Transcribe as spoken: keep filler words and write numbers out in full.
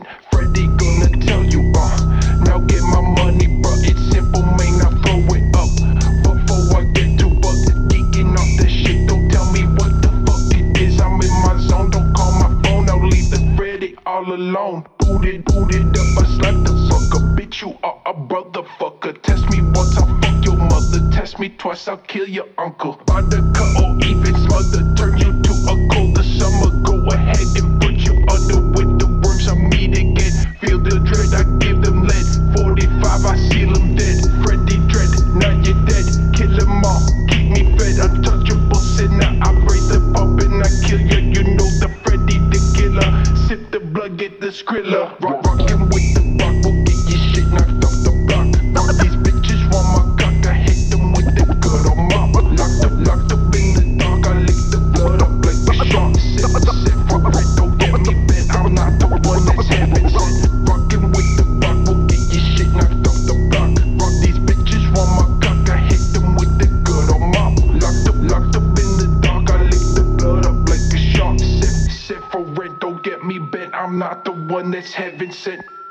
Freddy gonna tell you, uh, now get my money, bro. It's simple, man, I throw it up. Before I get to work, geeking off that shit. Don't tell me what the fuck it is. I'm in my zone. Don't call my phone. I'll leave the Freddy all alone. Booted, booted up, I slap the fucker. Bitch, you are a brotherfucker. Test me once, I'll fuck your mother. Test me twice, I'll kill your uncle. Undercut or even smother, turn you to a colder summer. Go ahead and put you under with the worms. I meet again. Feel the dread, I give them lead. forty-five, I seal them dead. Freddy Dread, now you're dead. Kill them all, keep me fed. Untouchable sinner, I break the pump and I kill you. You know the Freddy the killer. Sip the blood, get the skrilla. Rock, rockin' with the rock, will get your shit knocked off the block. All these bitches want my cock, I hit them with the good on mop. Locked up, locked up in the dark, I lick the blood up like a shark. Sip, sip, for it, don't get me bent. I'm not the one that's heaven sent. Rockin' with the rock, will get your shit knocked off the block. Rock, these bitches want my cock, I hit them with the good on mop. Locked up, locked up in the dark, I lick the blood up like a shark. Sip, sip, for it, don't get me bent. I'm not the one that's heaven sent.